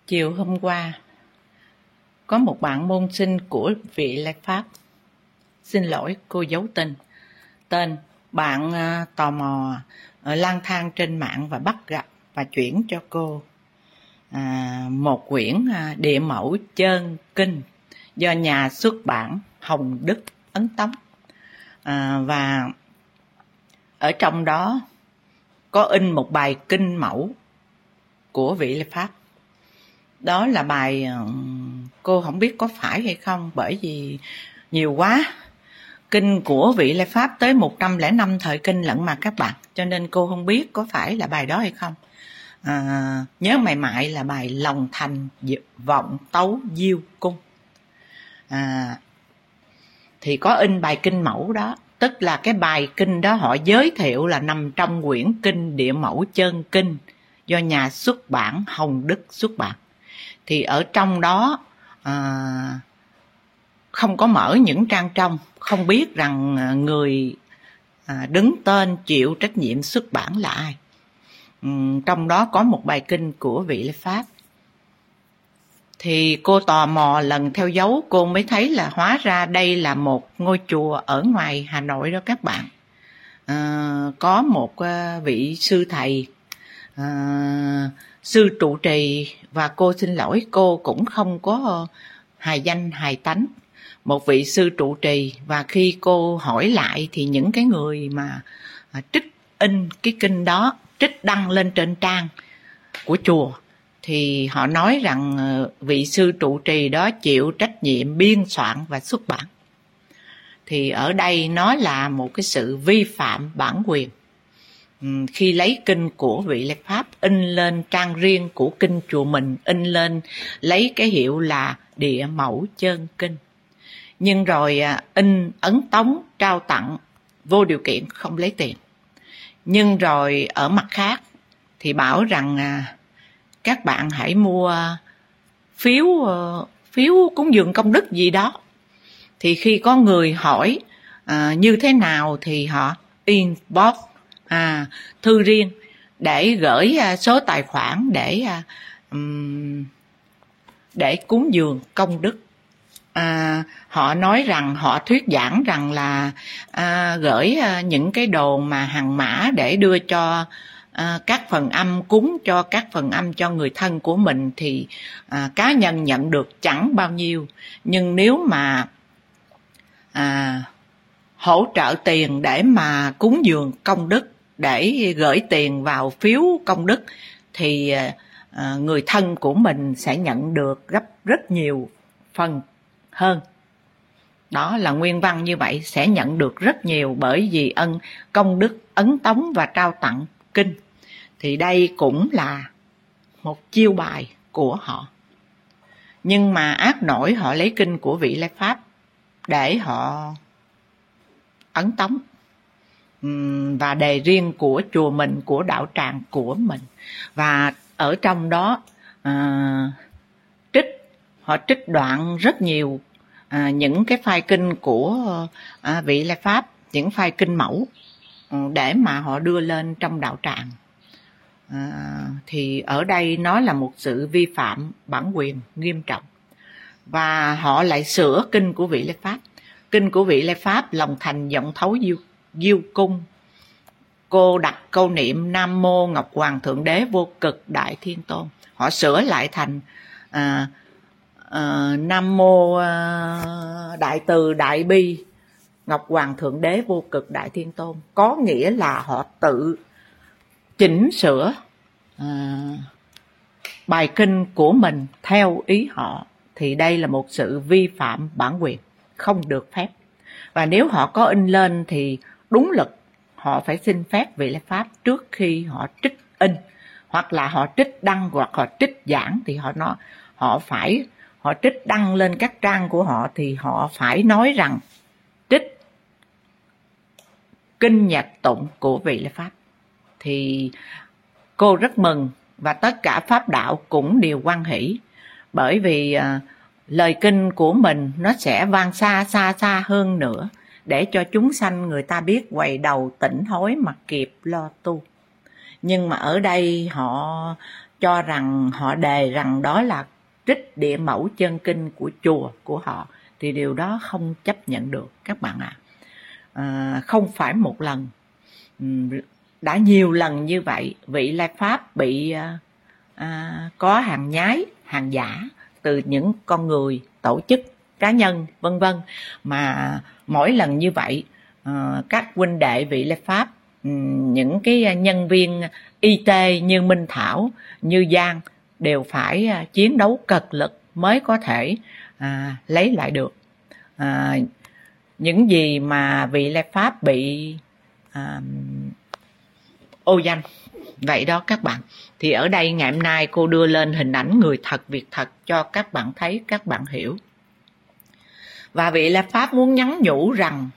Chiều hôm qua, có một bạn môn sinh của Vị Lai Pháp, xin lỗi cô giấu tên bạn tò mò lang thang trên mạng và bắt gặp và chuyển cho cô một quyển Địa Mẫu Chân Kinh do nhà xuất bản Hồng Đức Ấn Tống, và ở trong đó có in một bài kinh mẫu của Vị Lai Pháp. Đó là bài, cô không biết có phải hay không, bởi vì nhiều quá. Kinh của Vị Lai Pháp tới 105 thời kinh lận mà các bạn, cho nên cô không biết có phải là bài đó hay không. Nhớ mày mại là bài Lòng Thành Vọng Tấu Diêu Cung. Thì có in bài kinh mẫu đó, tức là cái bài kinh đó họ giới thiệu là nằm trong quyển kinh Địa Mẫu Chân Kinh do nhà xuất bản Hồng Đức xuất bản. Thì ở trong đó không có mở những trang trong, không biết rằng người đứng tên chịu trách nhiệm xuất bản là ai. Trong đó có một bài kinh của Vị Lai Pháp. Thì cô tò mò lần theo dấu, cô mới thấy là hóa ra đây là một ngôi chùa ở ngoài Hà Nội đó các bạn. Có một vị sư thầy, sư trụ trì, và cô xin lỗi cô cũng không có hài danh hài tánh, một vị sư trụ trì. Và khi cô hỏi lại thì những cái người mà trích in cái kinh đó, trích đăng lên trên trang của chùa, thì họ nói rằng vị sư trụ trì đó chịu trách nhiệm biên soạn và xuất bản. Thì ở đây nó là một cái sự vi phạm bản quyền. Khi lấy kinh của Vị Lai Pháp in lên trang riêng của kinh chùa mình, in lên lấy cái hiệu là Địa Mẫu Chân Kinh, nhưng rồi in ấn tống trao tặng vô điều kiện, không lấy tiền. Nhưng rồi ở mặt khác thì bảo rằng các bạn hãy mua phiếu cúng dường công đức gì đó. Thì khi có người hỏi như thế nào thì họ inbox thư riêng để gửi số tài khoản để cúng dường công đức. Họ nói rằng, họ thuyết giảng rằng là gửi những cái đồ mà hàng mã để đưa cho các phần âm, cúng cho các phần âm cho người thân của mình thì cá nhân nhận được chẳng bao nhiêu. Nhưng nếu mà hỗ trợ tiền để mà cúng dường công đức, để gửi tiền vào phiếu công đức, thì người thân của mình sẽ nhận được gấp rất nhiều phần hơn. Đó là nguyên văn như vậy, sẽ nhận được rất nhiều, bởi vì công đức ấn tống và trao tặng kinh. Thì đây cũng là một chiêu bài của họ. Nhưng mà ác nổi họ lấy kinh của Vị Lai Pháp để họ ấn tống, và đề riêng của chùa mình, của đạo tràng của mình. Và ở trong đó họ trích đoạn rất nhiều những cái phai kinh của Vị Lai Pháp, những phai kinh mẫu, để mà họ đưa lên trong đạo tràng. Thì ở đây nó là một sự vi phạm bản quyền nghiêm trọng. Và họ lại sửa kinh của Vị Lai Pháp. Kinh của Vị Lai Pháp Lòng Thành Vọng Thấu Diêu Cung, cô đặt câu niệm Nam Mô Ngọc Hoàng Thượng Đế Vô Cực Đại Thiên Tôn. Họ sửa lại thành Nam Mô Đại Từ Đại Bi Ngọc Hoàng Thượng Đế Vô Cực Đại Thiên Tôn. Có nghĩa là họ tự chỉnh sửa bài kinh của mình theo ý họ. Thì đây là một sự vi phạm bản quyền, không được phép. Và nếu họ có in lên thì đúng luật họ phải xin phép Vị Lai Pháp trước khi họ trích in, hoặc là họ trích đăng, hoặc họ trích giảng. Thì họ trích đăng lên các trang của họ thì họ phải nói rằng trích kinh nhạc tụng của Vị Lai Pháp. Thì cô rất mừng, và tất cả pháp đạo cũng đều hoan hỷ, bởi vì lời kinh của mình nó sẽ vang xa hơn nữa, để cho chúng sanh người ta biết quay đầu tỉnh hối mà kịp lo tu. Nhưng mà ở đây họ cho rằng họ đề rằng đó là trích địa mẫu chân kinh của chùa của họ, thì điều đó không chấp nhận được các bạn ạ. Không phải một lần, đã nhiều lần như vậy, vị Lai Pháp bị có hàng nhái, hàng giả từ những con người, tổ chức, cá nhân vân vân, mà mỗi lần như vậy các huynh đệ vị Lai Pháp, những cái nhân viên y tế như Minh Thảo, như Giang đều phải chiến đấu cật lực mới có thể lấy lại được những gì mà vị Lai Pháp bị ô danh. Vậy đó các bạn. Thì ở đây ngày hôm nay cô đưa lên hình ảnh người thật việc thật cho các bạn thấy, các bạn hiểu. Và vị Lai Pháp muốn nhắn nhủ rằng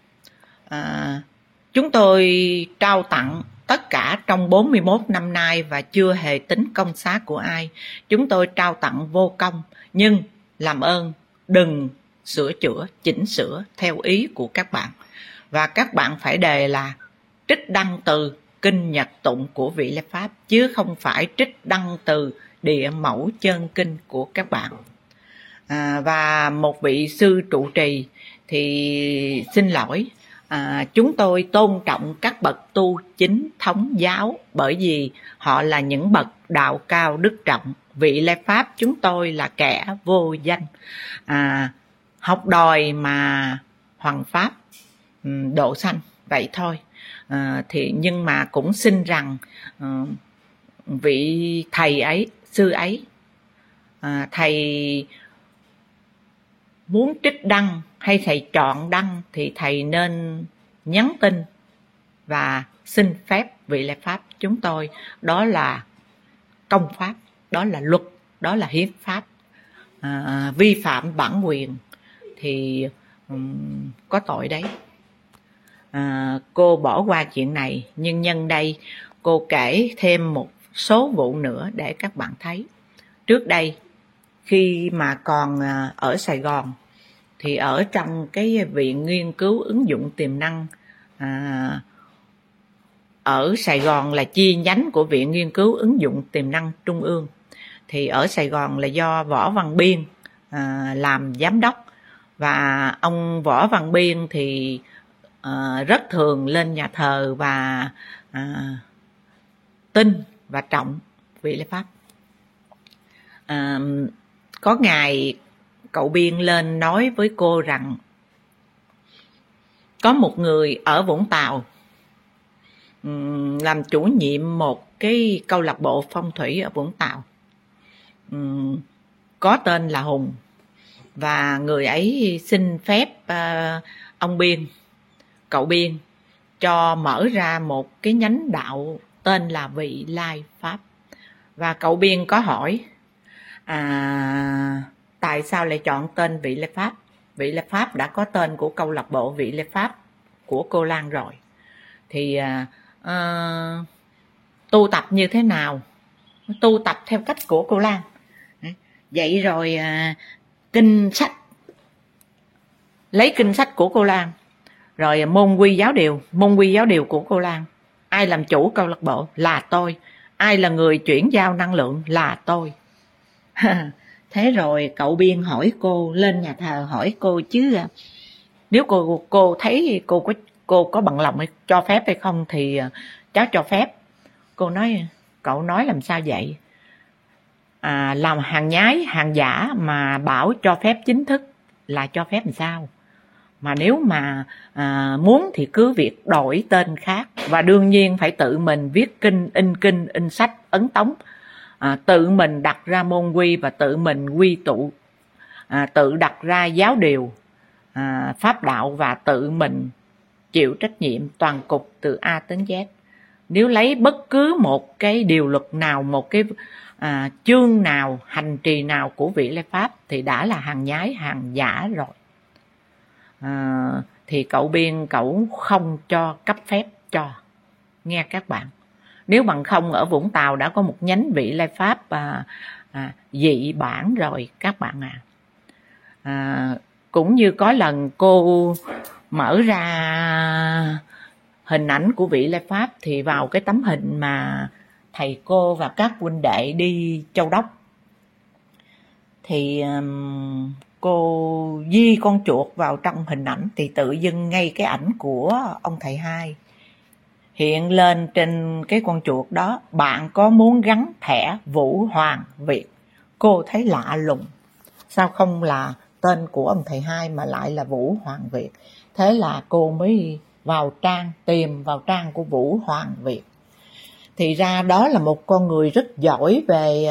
chúng tôi trao tặng tất cả trong 41 năm nay và chưa hề tính công xá của ai. Chúng tôi trao tặng vô công, nhưng làm ơn đừng sửa chữa, chỉnh sửa theo ý của các bạn. Và các bạn phải đề là trích đăng từ kinh Nhật Tụng của vị Lai Pháp, chứ không phải trích đăng từ địa mẫu chân kinh của các bạn. Và một vị sư trụ trì thì xin lỗi, chúng tôi tôn trọng các bậc tu chính thống giáo bởi vì họ là những bậc đạo cao đức trọng. Vị Lai Pháp chúng tôi là kẻ vô danh, học đòi mà hoằng pháp độ sanh vậy thôi. Thì nhưng mà cũng xin rằng vị thầy ấy, sư ấy, thầy muốn trích đăng hay thầy chọn đăng thì thầy nên nhắn tin và xin phép vị Lai Pháp chúng tôi. Đó là công pháp, đó là luật, đó là hiến pháp. Vi phạm bản quyền thì có tội đấy. Cô bỏ qua chuyện này, nhưng nhân đây cô kể thêm một số vụ nữa để các bạn thấy. Trước đây khi mà còn ở Sài Gòn thì ở trong cái viện nghiên cứu ứng dụng tiềm năng ở Sài Gòn là chi nhánh của viện nghiên cứu ứng dụng tiềm năng Trung ương. Thì ở Sài Gòn là do Võ Văn Biên làm giám đốc, và ông Võ Văn Biên thì rất thường lên nhà thờ và tin và trọng vị Lai Pháp. Có ngày cậu Biên lên nói với cô rằng có một người ở Vũng Tàu làm chủ nhiệm một cái câu lạc bộ phong thủy ở Vũng Tàu, có tên là Hùng, và người ấy xin phép ông Biên, cậu Biên, cho mở ra một cái nhánh đạo tên là vị Lai Pháp. Và cậu Biên có hỏi tại sao lại chọn tên vị Lai Pháp? Vị Lai Pháp đã có tên của câu lạc bộ vị Lai Pháp của cô Lan rồi. Thì tu tập như thế nào? Tu tập theo cách của cô Lan. Vậy rồi kinh sách, lấy kinh sách của cô Lan, rồi môn quy giáo điều của cô Lan. Ai làm chủ câu lạc bộ? Là tôi. Ai là người chuyển giao năng lượng? Là tôi. Thế rồi cậu Biên hỏi cô, lên nhà thờ hỏi cô chứ nếu cô thấy cô có bằng lòng hay cho phép hay không thì cháu cho phép. Cô nói, cậu nói làm sao vậy? Làm hàng nhái, hàng giả mà bảo cho phép chính thức là cho phép làm sao? Mà nếu mà muốn thì cứ việc đổi tên khác, và đương nhiên phải tự mình viết kinh, in sách, ấn tống, tự mình đặt ra môn quy và tự mình quy tụ, tự đặt ra giáo điều, pháp đạo, và tự mình chịu trách nhiệm toàn cục từ A đến Z. Nếu lấy bất cứ một cái điều luật nào, một cái chương nào, hành trì nào của vị Lai Pháp thì đã là hàng nhái, hàng giả rồi. Thì cậu Biên cậu không cho cấp phép cho. Nghe các bạn, nếu bằng không ở Vũng Tàu đã có một nhánh vị Lai Pháp dị bản rồi các bạn cũng như có lần cô mở ra hình ảnh của vị Lai Pháp thì vào cái tấm hình mà thầy cô và các huynh đệ đi Châu Đốc. Thì cô di con chuột vào trong hình ảnh thì tự dưng ngay cái ảnh của ông thầy hai hiện lên trên cái con chuột đó. Bạn có muốn gắn thẻ Vũ Hoàng Việt? Cô thấy lạ lùng, sao không là tên của ông thầy hai mà lại là Vũ Hoàng Việt? Thế là cô mới vào trang, tìm vào trang của Vũ Hoàng Việt. Thì ra đó là một con người rất giỏi về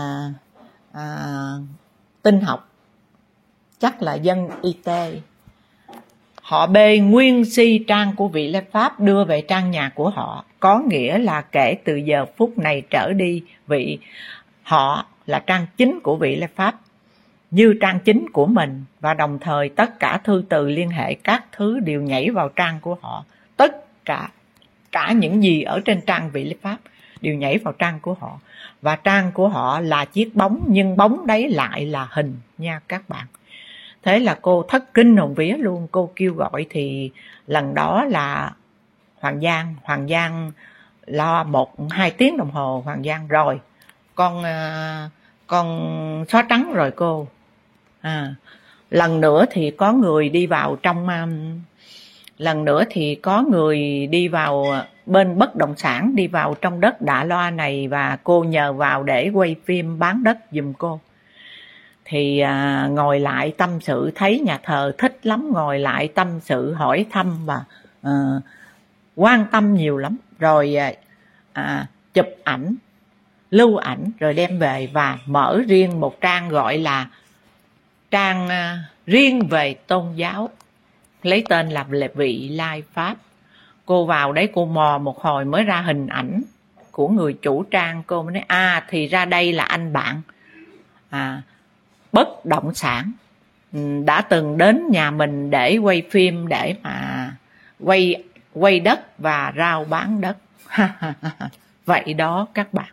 tinh học, chắc là dân y tế. Họ bê nguyên si trang của vị Lê Pháp đưa về trang nhà của họ, có nghĩa là kể từ giờ phút này trở đi, họ là trang chính của vị Lê Pháp như trang chính của mình, và đồng thời tất cả thư từ liên hệ các thứ đều nhảy vào trang của họ. Tất cả những gì ở trên trang vị Lê Pháp đều nhảy vào trang của họ, và trang của họ là chiếc bóng, nhưng bóng đấy lại là hình nha các bạn. Thế là cô thất kinh hồn vía luôn. Cô kêu gọi thì lần đó là Hoàng Giang lo 1-2 tiếng đồng hồ. Hoàng Giang rồi con xóa trắng rồi cô. Lần nữa thì có người đi vào bên bất động sản, đi vào trong đất Đạ Loa này, và cô nhờ vào để quay phim bán đất giùm cô. Thì ngồi lại tâm sự, thấy nhà thờ thích lắm, ngồi lại tâm sự hỏi thăm và quan tâm nhiều lắm. Rồi chụp ảnh, lưu ảnh rồi đem về và mở riêng một trang gọi là trang riêng về tôn giáo, lấy tên là Vị Lai Pháp. Cô vào đấy cô mò một hồi mới ra hình ảnh của người chủ trang. Cô mới nói thì ra đây là anh bạn bất động sản đã từng đến nhà mình để quay phim, để mà quay đất và rao bán đất. Vậy đó các bạn.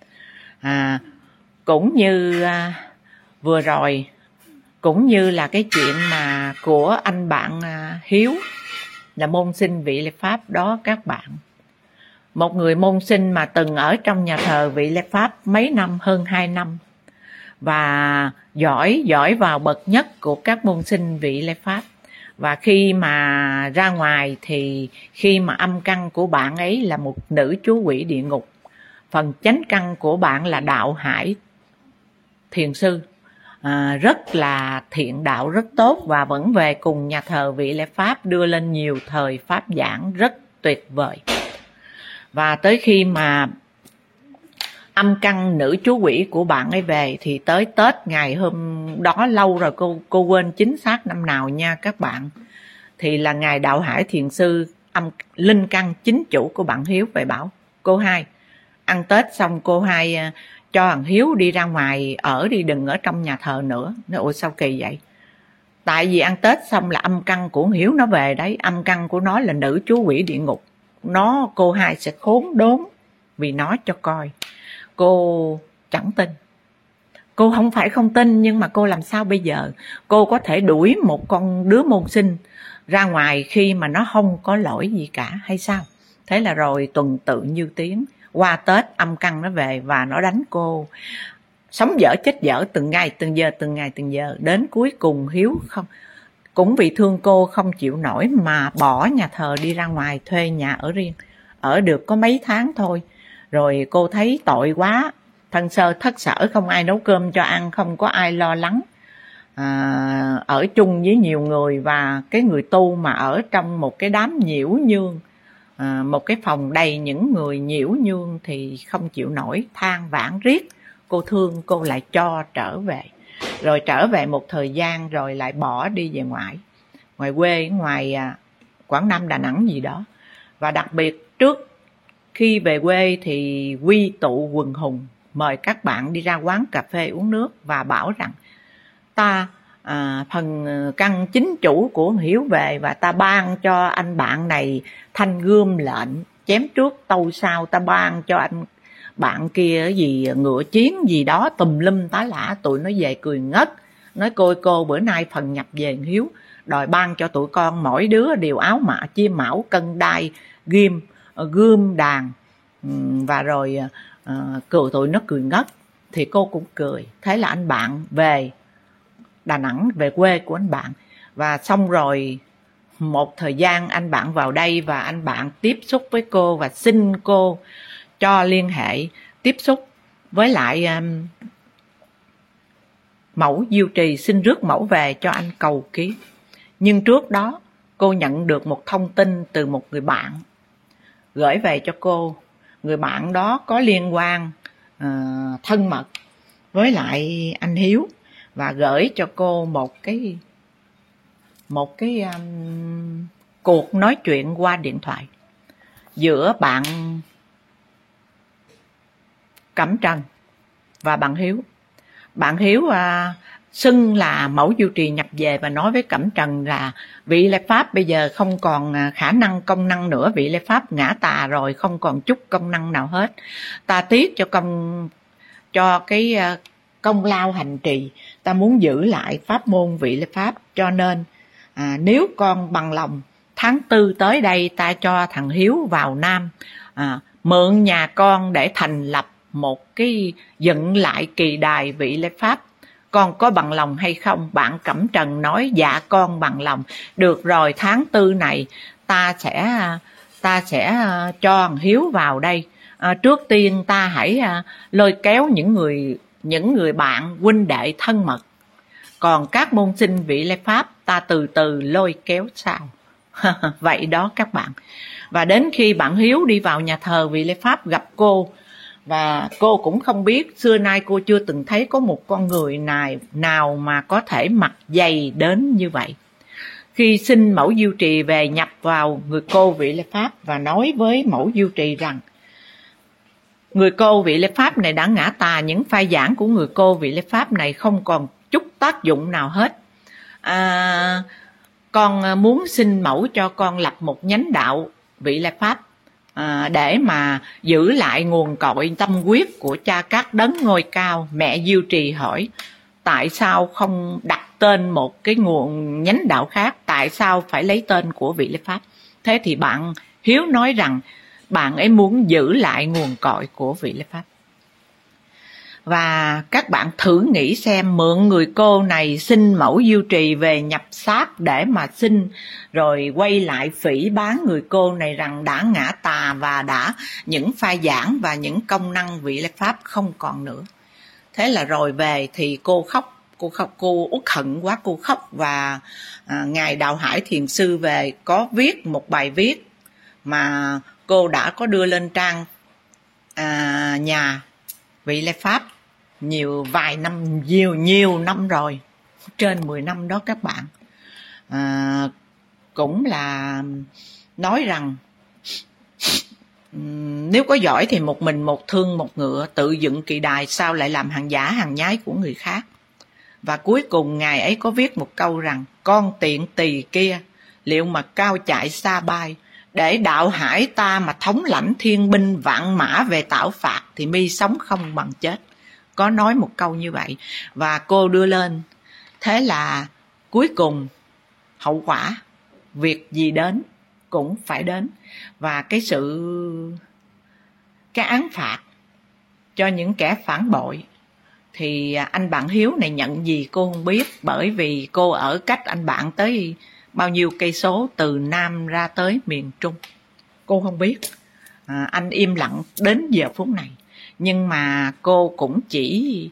Cũng như vừa rồi, cũng như là cái chuyện mà của anh bạn Hiếu là môn sinh vị Lê Pháp đó các bạn. Một người môn sinh mà từng ở trong nhà thờ vị Lê Pháp mấy năm, hơn 2 năm, và giỏi vào bậc nhất của các môn sinh vị Lê Pháp. Và khi mà ra ngoài thì khi mà âm căn của bạn ấy là một nữ chú quỷ địa ngục, phần chánh căn của bạn là đạo hải thiền sư, rất là thiện đạo, rất tốt, và vẫn về cùng nhà thờ vị Lê Pháp, đưa lên nhiều thời pháp giảng rất tuyệt vời. Và tới khi mà âm căn nữ chú quỷ của bạn ấy về thì tới Tết ngày hôm đó, lâu rồi cô quên chính xác năm nào nha các bạn, thì là ngày đạo hải thiền sư linh căn chính chủ của bạn Hiếu về bảo cô hai ăn Tết xong cô hai cho thằng Hiếu đi ra ngoài ở đi, đừng ở trong nhà thờ nữa. Nói ôi sao kỳ vậy? Tại vì ăn Tết xong là âm căn của Hiếu nó về đấy, âm căn của nó là nữ chú quỷ địa ngục, cô hai sẽ khốn đốn vì nó cho coi. Cô chẳng tin, cô không phải không tin, nhưng mà cô làm sao bây giờ? Cô có thể đuổi một con đứa môn sinh ra ngoài khi mà nó không có lỗi gì cả hay sao? Thế là rồi tuần tự như tiếng, qua Tết âm căn nó về và nó đánh cô, sống dở chết dở từng ngày từng giờ, đến cuối cùng Hiếu không, cũng vì thương cô không chịu nổi mà bỏ nhà thờ đi ra ngoài thuê nhà ở riêng, ở được có mấy tháng thôi. Rồi cô thấy tội quá, thân sơ thất sở, không ai nấu cơm cho ăn, không có ai lo lắng, ở chung với nhiều người, và cái người tu mà ở trong một cái đám nhiễu nhương, một cái phòng đầy những người nhiễu nhương thì không chịu nổi, than vãn riết. Cô thương, cô lại cho trở về, rồi trở về một thời gian rồi lại bỏ đi về ngoài quê, ngoài Quảng Nam, Đà Nẵng gì đó. Và đặc biệt trước khi về quê thì quy tụ quần hùng mời các bạn đi ra quán cà phê uống nước, và bảo rằng ta phần căn chính chủ của Hiếu về, và ta ban cho anh bạn này thanh gươm lệnh, chém trước tâu sau, ta ban cho anh bạn kia gì ngựa chiến gì đó tùm lum tá lả. Tụi nó về cười ngất, nói cô bữa nay phần nhập về Hiếu, đòi ban cho tụi con mỗi đứa đều áo mạ chia mão, cân đai, gươm đàn, và rồi cười, tụi nó cười ngất. Thì cô cũng cười. Thế là anh bạn về Đà Nẵng, về quê của anh bạn. Và xong rồi một thời gian anh bạn vào đây và anh bạn tiếp xúc với cô và xin cô cho liên hệ tiếp xúc với lại mẫu Diêu Trì, xin rước mẫu về cho anh cầu ký. Nhưng trước đó cô nhận được một thông tin từ một người bạn gửi về cho cô. Người bạn đó có liên quan thân mật với lại anh Hiếu và gửi cho cô một cái cuộc nói chuyện qua điện thoại giữa bạn Cẩm Trần và bạn Hiếu. Bạn Hiếu xưng là mẫu Diêu Trì nhập về và nói với Cẩm Trần là vị Lê Pháp bây giờ không còn khả năng công năng nữa, vị Lê Pháp ngã tà rồi, không còn chút công năng nào hết. Ta tiếc cho cái công lao hành trì, ta muốn giữ lại pháp môn vị Lê Pháp, cho nên nếu con bằng lòng tháng 4 tới đây ta cho thằng Hiếu vào Nam mượn nhà con để thành lập một cái dựng lại kỳ đài vị Lê Pháp. Con có bằng lòng hay không? Bạn Cẩm Trần nói dạ con bằng lòng. Được rồi, tháng 4 này ta sẽ cho thằng Hiếu vào đây. Trước tiên ta hãy lôi kéo những người bạn huynh đệ thân mật. Còn các môn sinh vị Lê Pháp ta từ từ lôi kéo sau. Vậy đó các bạn. Và đến khi bạn Hiếu đi vào nhà thờ vị Lê Pháp gặp cô, và cô cũng không biết, xưa nay cô chưa từng thấy có một con người nào mà có thể mặc dày đến như vậy. Khi xin mẫu Diêu Trì về nhập vào người cô vị Lê Pháp và nói với mẫu Diêu Trì rằng người cô vị Lê Pháp này đã ngã tà, những phai giảng của người cô vị Lê Pháp này không còn chút tác dụng nào hết. Con muốn xin mẫu cho con lập một nhánh đạo vị Lê Pháp để mà giữ lại nguồn cội tâm huyết của cha các đấng ngôi cao. Mẹ Diêu Trì hỏi tại sao không đặt tên một cái nguồn nhánh đạo khác, tại sao phải lấy tên của vị Lê Pháp? Thế thì bạn Hiếu nói rằng bạn ấy muốn giữ lại nguồn cội của vị Lê Pháp. Và các bạn thử nghĩ xem, mượn người cô này xin mẫu Diêu Trì về nhập xác để mà xin, rồi quay lại phỉ bán người cô này rằng đã ngã tà và đã những phai giảng và những công năng vị Lê Pháp không còn nữa. Thế là rồi về thì cô khóc, cô uất hận quá, cô khóc. Và ngài Đạo Hải Thiền Sư về có viết một bài viết mà cô đã có đưa lên trang nhà vị Lê Pháp nhiều năm rồi, trên 10 năm đó các bạn. Cũng là nói rằng nếu có giỏi thì một mình một thương một ngựa, tự dựng kỳ đài sao lại làm hàng giả hàng nhái của người khác. Và cuối cùng ngài ấy có viết một câu rằng con tiện tỳ kia liệu mà cao chạy xa bay, để đạo hải ta mà thống lãnh thiên binh vạn mã về tạo phạt thì mi sống không bằng chết. Có nói một câu như vậy và cô đưa lên. Thế là cuối cùng hậu quả việc gì đến cũng phải đến. Và cái án phạt cho những kẻ phản bội thì anh bạn Hiếu này nhận gì cô không biết, bởi vì cô ở cách anh bạn tới bao nhiêu cây số từ Nam ra tới miền Trung. Cô không biết. Anh im lặng đến giờ phút này. Nhưng mà cô cũng chỉ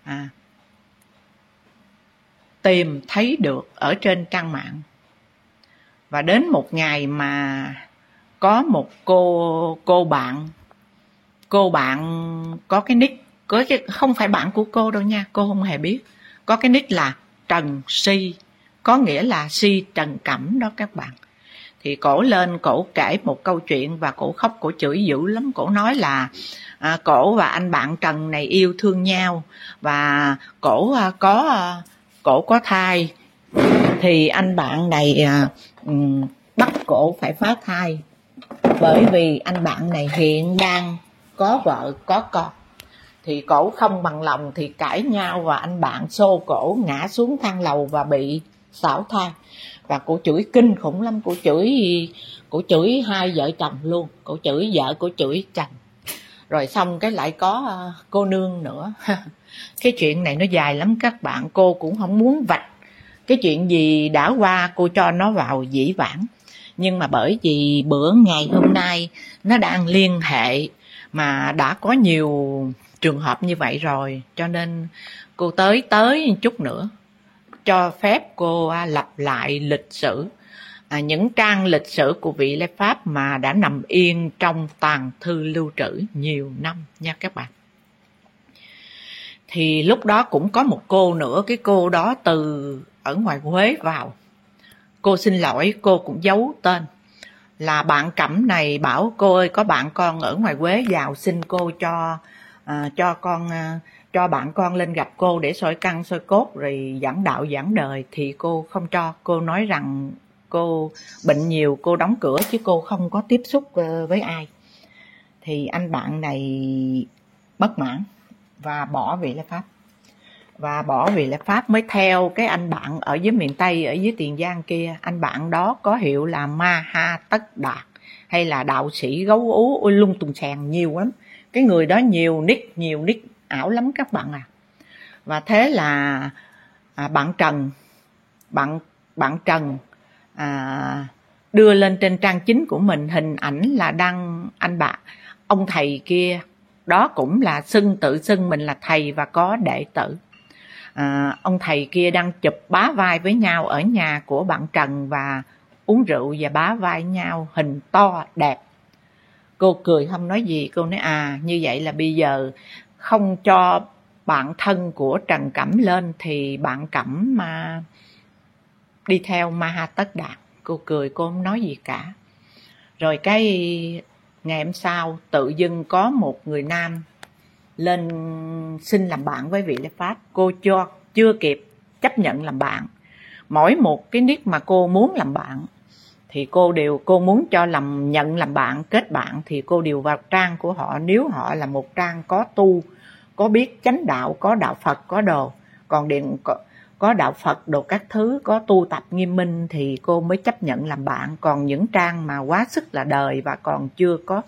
tìm thấy được ở trên trang mạng. Và đến một ngày mà có một cô bạn có cái nick, không phải bạn của cô đâu nha, cô không hề biết. Có cái nick là Trần Si, có nghĩa là Si Trần Cẩm đó các bạn. Thì cổ lên, cổ kể một câu chuyện và cổ khóc, cổ chửi dữ lắm. Cổ nói là cổ và anh bạn Trần này yêu thương nhau và cổ có thai, thì anh bạn này bắt cổ phải phá thai, bởi vì anh bạn này hiện đang có vợ có con. Thì cổ không bằng lòng thì cãi nhau và anh bạn xô cổ ngã xuống thang lầu và bị xảo thai. Và cổ chửi kinh khủng lắm, cổ chửi hai vợ chồng luôn, cổ chửi vợ, cổ chửi chồng. Rồi xong cái lại có cô nương nữa. Cái chuyện này nó dài lắm các bạn, cô cũng không muốn vạch cái chuyện gì đã qua, cô cho nó vào dĩ vãng. Nhưng mà bởi vì bữa ngày hôm nay nó đang liên hệ mà đã có nhiều trường hợp như vậy rồi, cho nên cô tới một chút nữa cho phép cô lặp lại lịch sử, những trang lịch sử của vị Lê Pháp mà đã nằm yên trong tàng thư lưu trữ nhiều năm nha các bạn. Thì lúc đó cũng có một cô nữa, cái cô đó từ ở ngoài Huế vào. Cô xin lỗi, cô cũng giấu tên. Là bạn Cẩm này bảo cô ơi, có bạn con ở ngoài Huế vào xin cô cho bạn con lên gặp cô để soi căn soi cốt rồi giảng đạo giảng đời, thì cô không cho. Cô nói rằng cô bệnh nhiều, cô đóng cửa chứ cô không có tiếp xúc với ai. Thì anh bạn này bất mãn và bỏ vị Lê Pháp. Và bỏ vị Lê Pháp mới theo cái anh bạn ở dưới miền Tây, ở dưới Tiền Giang kia. Anh bạn đó có hiệu là Ma Ha Tất Đạt, hay là đạo sĩ gấu ú, ôi lung tùng sèn nhiều lắm. Cái người đó nhiều nick ảo lắm các bạn à. Và thế là bạn Trần đưa lên trên trang chính của mình hình ảnh là đăng ông thầy kia. Đó cũng là tự xưng mình là thầy và có đệ tử. Ông thầy kia đang chụp bá vai với nhau ở nhà của bạn Trần và uống rượu và bá vai nhau, hình to đẹp. Cô cười không nói gì, cô nói như vậy là bây giờ không cho bạn thân của Trần Cẩm lên thì bạn Cẩm mà đi theo Ma Ha Tất Đạt. Cô cười, cô không nói gì cả. Rồi cái ngày hôm sau tự dưng có một người nam lên xin làm bạn với vị Lê Pháp. Cô chưa kịp chấp nhận làm bạn. Mỗi một cái nick mà cô muốn làm bạn thì cô muốn cho nhận làm bạn, kết bạn thì cô đều vào trang của họ. Nếu họ là một trang có tu, có biết chánh đạo, có đạo Phật, có đồ, còn có đạo Phật đồ các thứ, có tu tập nghiêm minh thì cô mới chấp nhận làm bạn. Còn những trang mà quá sức là đời và còn chưa có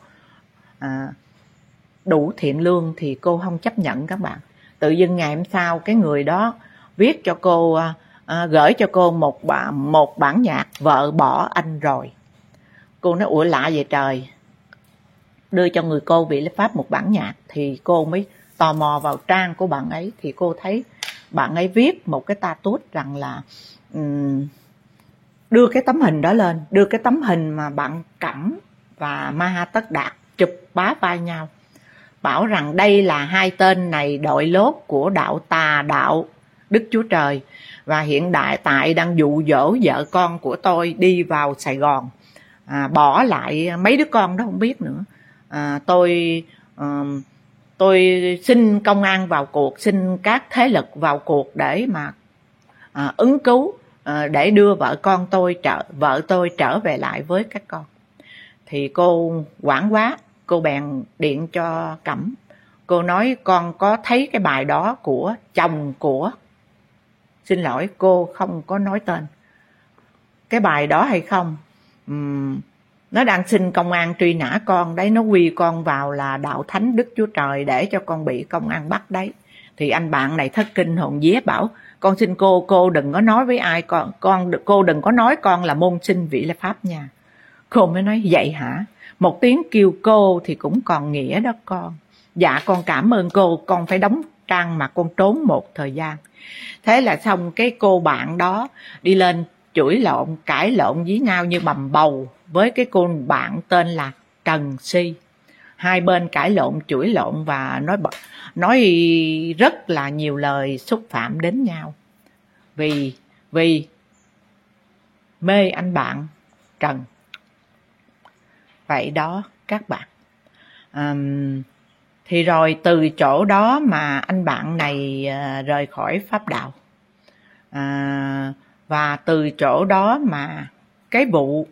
đủ thiện lương thì cô không chấp nhận các bạn. Tự dưng ngày hôm sau cái người đó viết cho cô, gửi cho cô một bản nhạc Vợ Bỏ Anh Rồi. Cô nói ủa lạ vậy trời. Đưa cho người cô vị Lê Pháp một bản nhạc thì cô mới tò mò vào trang của bạn ấy, thì cô thấy bạn ấy viết một cái status rằng là đưa cái tấm hình đó lên, đưa cái tấm hình mà bạn Cẩm và Ma Ha Tất Đạt chụp bá vai nhau, bảo rằng đây là hai tên này đội lốt của đạo tà, đạo Đức Chúa Trời, và hiện tại đang dụ dỗ vợ con của tôi đi vào Sài Gòn, bỏ lại mấy đứa con đó không biết nữa. Tôi xin công an vào cuộc, xin các thế lực vào cuộc để mà ứng cứu, để đưa vợ tôi trở về lại với các con. Thì cô hoảng quá, cô bèn điện cho Cẩm. Cô nói con có thấy cái bài đó của chồng của, xin lỗi cô không có nói tên cái bài đó hay không, nó đang xin công an truy nã con đấy, nó quy con vào là đạo thánh Đức Chúa Trời để cho con bị công an bắt đấy. Thì anh bạn này thất kinh hồn vía, bảo con xin cô đừng có nói với ai, cô đừng có nói con là môn sinh vị Lê Pháp nha. Cô mới nói vậy hả, một tiếng kêu cô thì cũng còn nghĩa đó con. Dạ con cảm ơn cô, con phải đóng trang mà con trốn một thời gian. Thế là xong cái cô bạn đó đi lên chửi lộn, cãi lộn với nhau như bầm bầu với cái cô bạn tên là Trần Si. Hai bên cãi lộn, chửi lộn và nói rất là nhiều lời xúc phạm đến nhau. Vì mê anh bạn Trần. Vậy đó các bạn. Thì rồi từ chỗ đó mà anh bạn này rời khỏi pháp đạo. Và từ chỗ đó mà cái vụ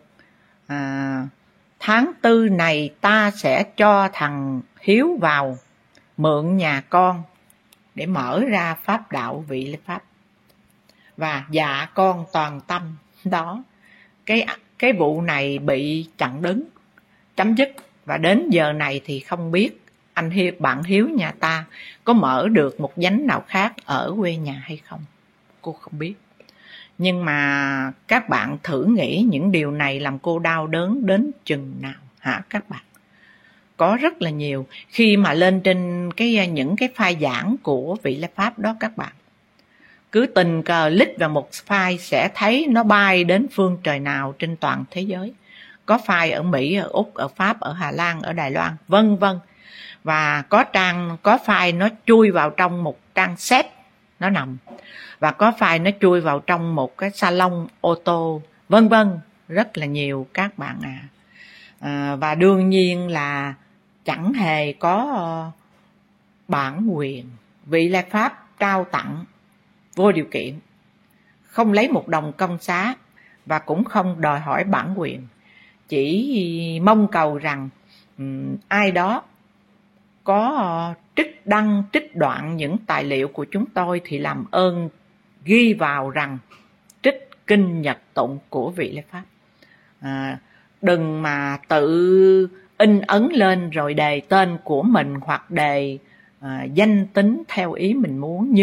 tháng 4 này ta sẽ cho thằng Hiếu vào mượn nhà con để mở ra pháp đạo vị Lê Pháp. Và dạ con toàn tâm đó. Cái vụ này bị chặn đứng, chấm dứt, và đến giờ này thì không biết bạn Hiếu nhà ta có mở được một nhánh nào khác ở quê nhà hay không? Cô không biết. Nhưng mà các bạn thử nghĩ những điều này làm cô đau đớn đến chừng nào hả các bạn? Có rất là nhiều. Khi mà lên trên những cái file giảng của vị La Pháp đó các bạn, cứ tình cờ click vào một file sẽ thấy nó bay đến phương trời nào trên toàn thế giới. Có file ở Mỹ, ở Úc, ở Pháp, ở Hà Lan, ở Đài Loan, vân vân. Và có file nó chui vào trong một trang set nó nằm. Và có file nó chui vào trong một cái salon ô tô, vân vân. Rất là nhiều các bạn và đương nhiên là chẳng hề có bản quyền. Vị La Pháp trao tặng vô điều kiện, không lấy một đồng công xá và cũng không đòi hỏi bản quyền. Chỉ mong cầu rằng ai đó có trích đoạn những tài liệu của chúng tôi thì làm ơn ghi vào rằng trích kinh Nhật tụng của vị La Pháp. Đừng mà tự in ấn lên rồi đề tên của mình hoặc đề danh tính theo ý mình muốn,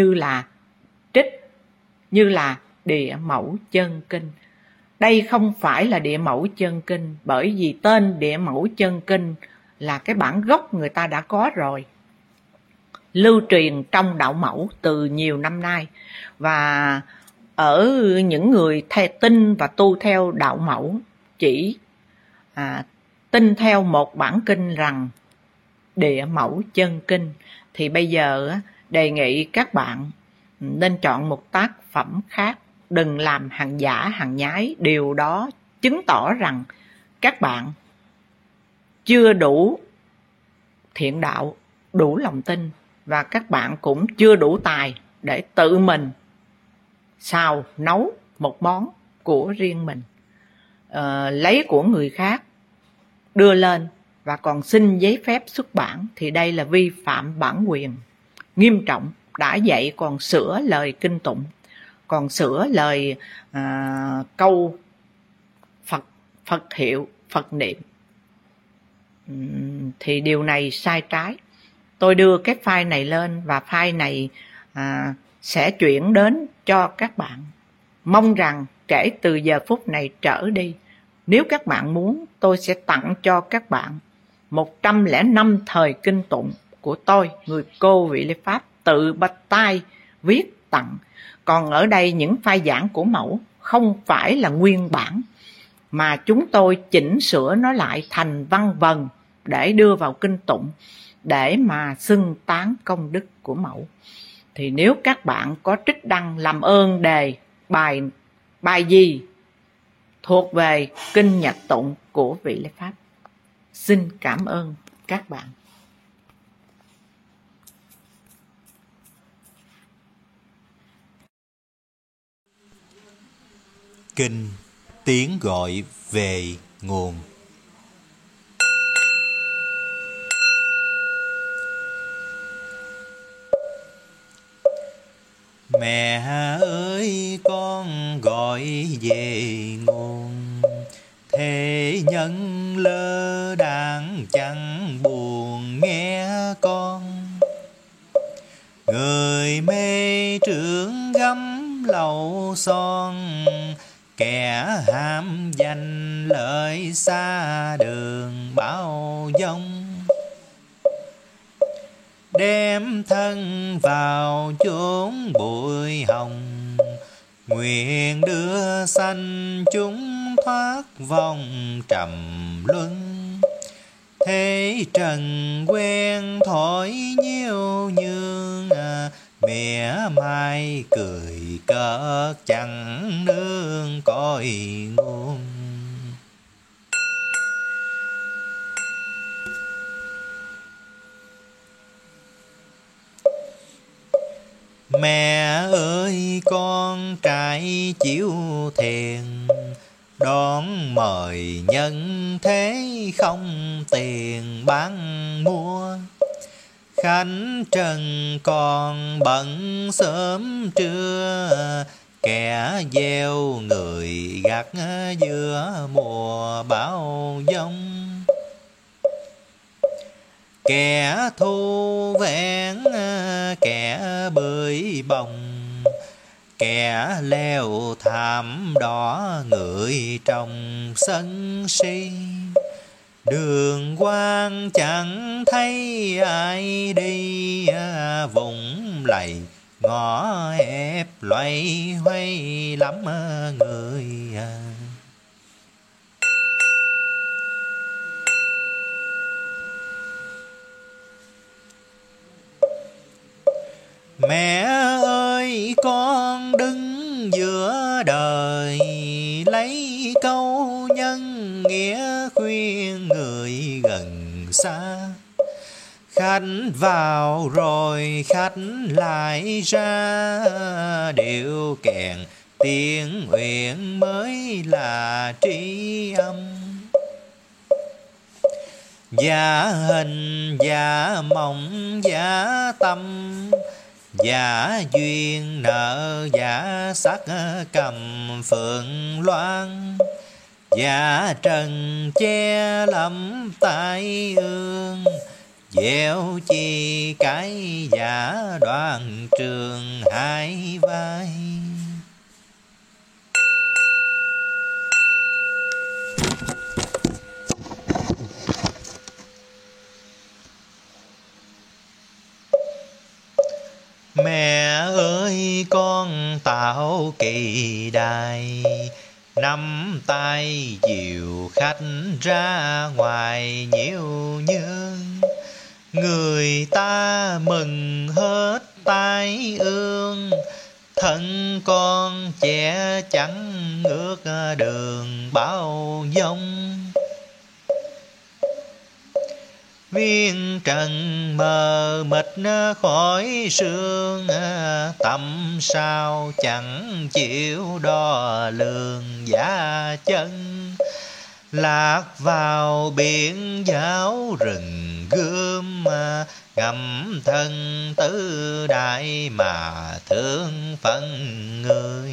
như là địa mẫu chân kinh. Đây không phải là địa mẫu chân kinh, bởi vì tên địa mẫu chân kinh là cái bản gốc người ta đã có rồi, lưu truyền trong đạo mẫu từ nhiều năm nay. Và ở những người tin và tu theo đạo mẫu chỉ tin theo một bản kinh rằng địa mẫu chân kinh, thì bây giờ đề nghị các bạn nên chọn một tác phẩm khác, đừng làm hàng giả hàng nhái. Điều đó chứng tỏ rằng các bạn chưa đủ thiện đạo, đủ lòng tin, và các bạn cũng chưa đủ tài để tự mình xào nấu một món của riêng mình, lấy của người khác đưa lên và còn xin giấy phép xuất bản, thì đây là vi phạm bản quyền nghiêm trọng. Đã vậy còn sửa lời kinh tụng, còn sửa lời câu Phật hiệu, Phật niệm, thì điều này sai trái. Tôi đưa cái file này lên và file này sẽ chuyển đến cho các bạn. Mong rằng kể từ giờ phút này trở đi, nếu các bạn muốn, tôi sẽ tặng cho các bạn 105 thời kinh tụng của tôi, người cô vị La Pháp, tự bạch tay viết tặng. Còn ở đây những file giảng của mẫu không phải là nguyên bản, mà chúng tôi chỉnh sửa nó lại thành văn vần để đưa vào kinh tụng, để mà xưng tán công đức của mẫu. Thì nếu các bạn có trích đăng, làm ơn đề bài gì thuộc về kinh Nhật tụng của vị La Pháp. Xin cảm ơn các bạn. Kinh tiếng gọi về nguồn. Mẹ ơi con gọi về nguồn, thế nhân lơ đãng chẳng buồn nghe con. Người mê trưởng gấm lầu son, kẻ ham danh lợi xa đường bao dông. Đem thân vào chốn bụi hồng, nguyện đưa sanh chúng thoát vòng trầm luân. Thế trần quen thổi nhiêu nhương, mỉa mai cười cợt chẳng nương cõi nguồn. Mẹ ơi con trai chịu thiền, đón mời nhân thế không tiền bán mua. Khánh trần còn bận sớm trưa, kẻ gieo người gặt giữa mùa bão giông. kẻ thu vén, kẻ bơi bồng, kẻ leo thảm đỏ người trong sân si. Đường quang chẳng thấy ai đi, vùng lầy ngõ hẹp loay hoay lắm người. Mẹ ơi con đứng giữa đời, lấy câu nhân nghĩa khuyên người gần xa. Khách vào rồi khách lại ra, điệu kèn tiếng uyển mới là tri âm. Giả hình giả mộng giả tâm, giả duyên nợ giả sắc cầm phượng loan. Giả trần che lắm tai ương, gieo chi cái giả đoạn trường hai vai. Mẹ ơi con tạo kỳ đài, nắm tay dìu khách ra ngoài nhiêu nhương. Người ta mừng hết tai ương, thân con che chắn ước đường bao dông. Viên trần mờ mịt khỏi sương, tâm sao chẳng chịu đo lường giá chân. Lạc vào biển giáo rừng gươm, ngậm thân tứ đại mà thương phận người.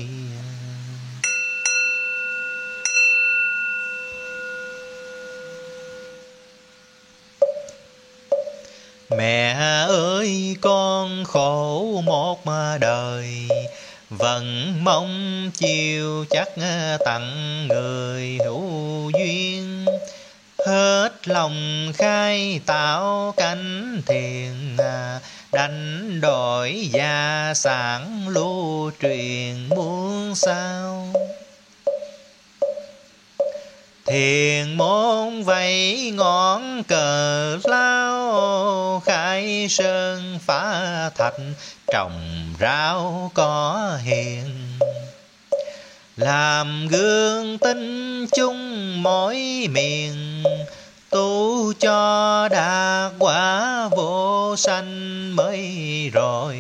Mẹ ơi con khổ một đời, vẫn mong chiều chắc tặng người hữu duyên. Hết lòng khai tạo cánh thiền, đánh đổi gia sản lưu truyền muôn sao. Thiền môn vẫy ngọn cờ lao, khai sơn phá thạch trồng rau có hiền. Làm gương tinh chung mỗi miền, tu cho đạt quả vô sanh mới rồi.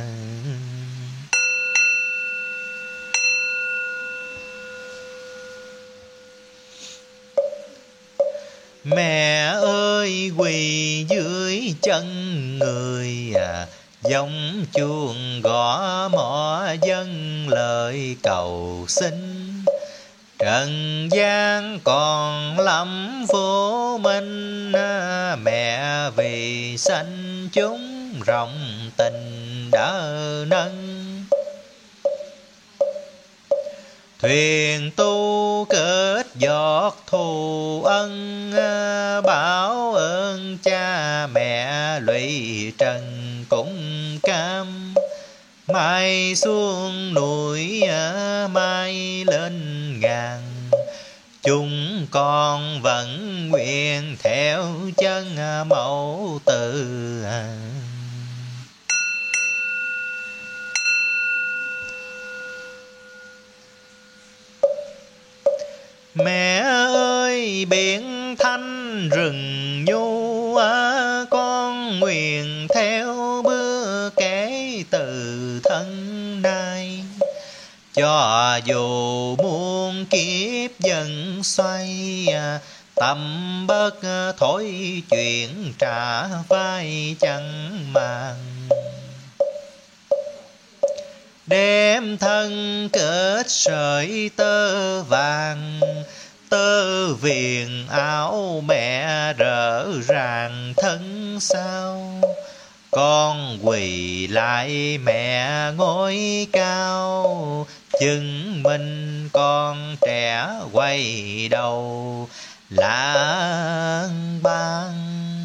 Mẹ ơi quỳ dưới chân người, giống chuông gõ mõ dâng lời cầu xin. Trần gian còn lắm vô minh, mẹ vì sanh chúng rộng tình đã nâng. Thuyền tu kết giọt thù ân, báo ơn cha mẹ lụy trần cũng cam. Mai xuống núi mai lên ngàn, chúng con vẫn nguyện theo chân mẫu tử. Mẹ ơi biển thanh rừng nhu, con nguyện theo bước kể từ thân nay. Cho dù muôn kiếp dần xoay, tâm bất thối chuyện trả vai chẳng màng. Đem thân kết sợi tơ vàng, tơ viền áo mẹ rỡ ràng thân sao. Con quỳ lại mẹ ngôi cao, chứng minh con trẻ quay đầu lang bang.